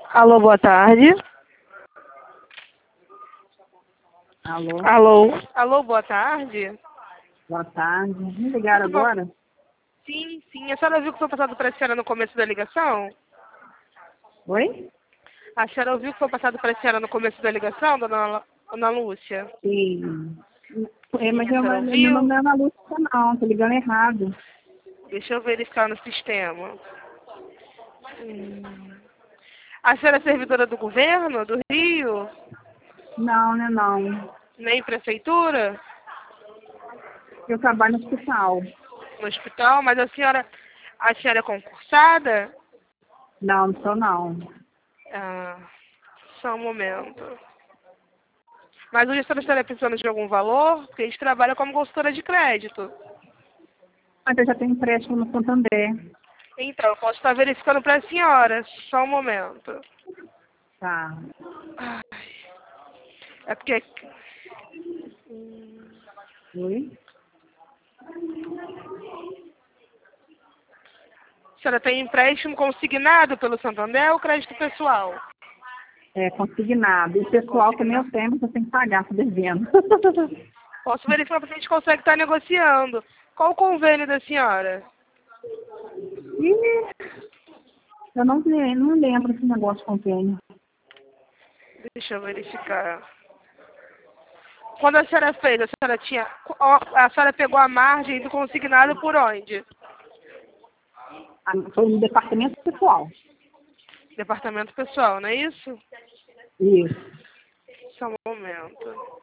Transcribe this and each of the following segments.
Alô, boa tarde. Alô, Alô. Alô, boa tarde. boa tarde. Me ligaram Tudo bom? agora? Sim, sim. A senhora viu que foi passado para a senhora no começo da ligação? Oi? A senhora ouviu que foi passado para a senhora no começo da ligação, dona Ana Lúcia? Sim. Sim, Mas a senhora meu nome ouviu? não é Ana Lúcia, não. Tô ligando errado. Deixa eu verificar no sistema. A senhora é servidora do governo, do Rio? Não, né, não. Nem prefeitura? Eu trabalho no hospital. No hospital? Mas a senhora é concursada? Não, não sou, não. Ah, só um momento. Mas hoje a senhora estaria precisando de algum valor? Porque a gente trabalha como consultora de crédito. Mas eu já tenho empréstimo no Santander. Então, eu posso estar verificando para a senhora. Só um momento. Tá. Ai, é porque... Oi? A senhora tem empréstimo consignado pelo Santander ou crédito pessoal? É consignado. E o pessoal também Consignado. eu tenho, mas eu tenho que pagar, tô devendo. Posso verificar se a gente consegue estar negociando. Qual o convênio da senhora? Ih, eu não lembro desse negócio de convênio. Deixa eu verificar. Quando a senhora fez, a senhora tinha... A senhora pegou a margem do consignado por onde? Foi no departamento pessoal. Departamento pessoal, não é isso? Isso. Só um momento.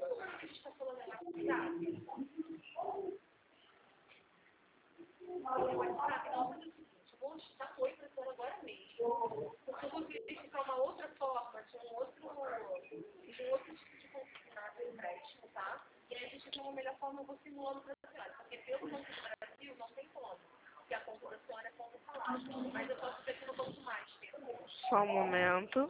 Só um momento.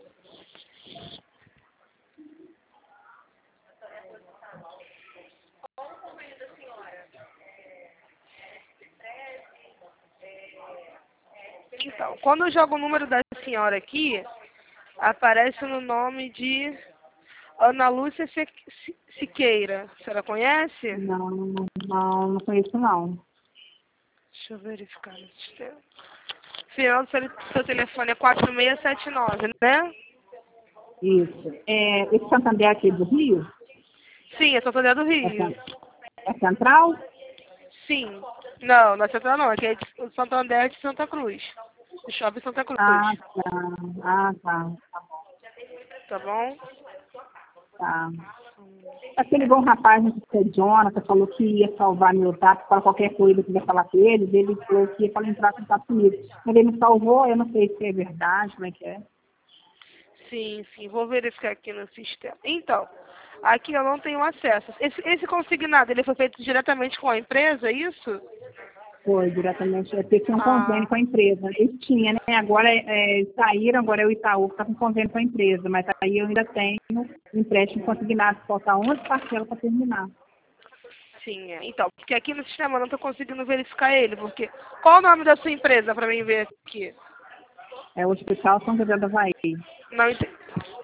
Então, quando eu jogo o número da senhora aqui, aparece no nome de Ana Lúcia Siqueira. A senhora conhece? Não conheço, não. Deixa eu verificar no sistema. Final do seu telefone é 4679, né? Isso. Esse Santander aqui do Rio, Sim, é Santander do é, Rio. é central? Sim. Não, não é Central não. Aqui é o Santander de Santa Cruz. O Shopping Santa Cruz. Ah, tá. Ah, tá. Tá bom? Tá. Aqui ligou um rapaz, não sei se é Jonathan, falou que ia salvar meu dados para qualquer coisa que ia falar com ele falou que ia para entrar em contato comigo. Mas ele me salvou, eu não sei se é verdade, como é que é. Sim, sim. Vou verificar aqui no sistema. Então, aqui eu não tenho acesso. Esse consignado, ele foi feito diretamente com a empresa, é isso? Foi, diretamente, é porque tinha um convênio Ah, com a empresa. Ele tinha, né? Agora saíram, agora é o Itaú que está com convênio com a empresa, mas aí eu ainda tenho empréstimo consignado, falta 11 parcelas para terminar. sim. Então, porque aqui no sistema eu não estou conseguindo verificar ele, porque... Qual o nome da sua empresa para mim ver aqui? É o Hospital São José do Havaí. Não entendi.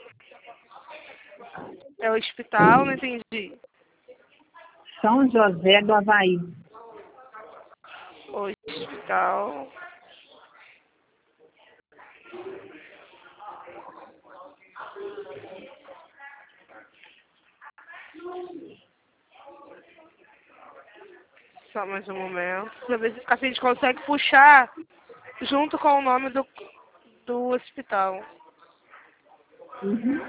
É o hospital, não entendi. São José do Havaí. Hospital. Só mais um momento. Pra ver se a gente consegue puxar junto com o nome do hospital. Uhum.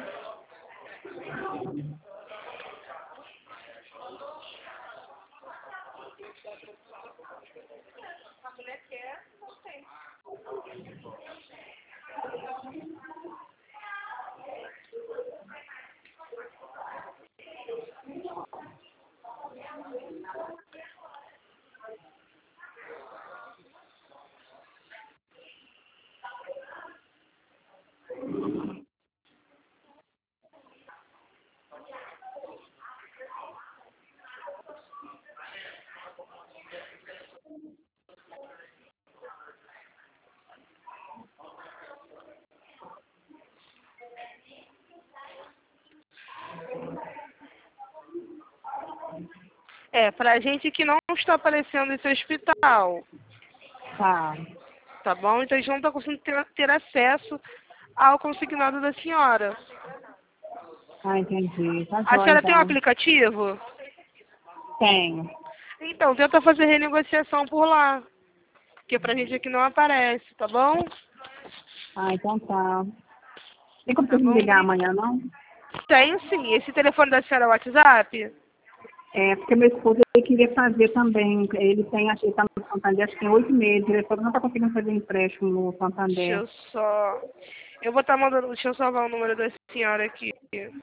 É, pra gente que não está aparecendo esse hospital, Tá. tá bom? Então a gente não está conseguindo ter acesso ao consignado da senhora. Ah, entendi. Tá A joia, senhora tem um então. aplicativo? Tenho. Então, tenta fazer renegociação por lá. Porque pra gente aqui não aparece, tá bom? Ah, então tá. Tem como Tá você me bom? ligar amanhã, não? Tenho sim. Esse telefone da senhora é o WhatsApp? É, porque meu esposo ele queria fazer também. Ele tem, acho que ele tá no Santander, acho que tem 8 meses. Ele falou que não tá conseguindo fazer empréstimo no Deixa Santander. eu só. Eu vou estar mandando. Deixa eu salvar o número da senhora aqui.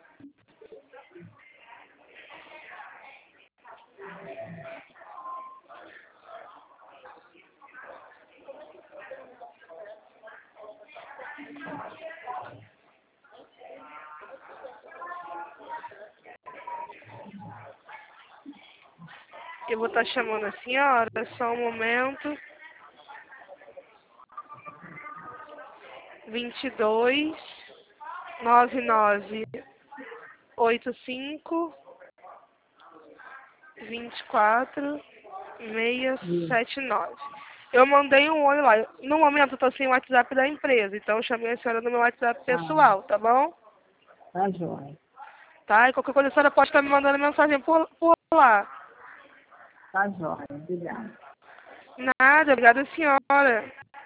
Eu vou estar chamando a senhora, só um momento. 22 99 85 24 679. Eu mandei um oi lá. No momento eu tô sem o WhatsApp da empresa, então eu chamei a senhora no meu WhatsApp Ah, pessoal, tá bom? tá joia. Tá? E qualquer coisa a senhora pode estar me mandando mensagem por lá. Tá joia. Obrigada. Nada, obrigada senhora.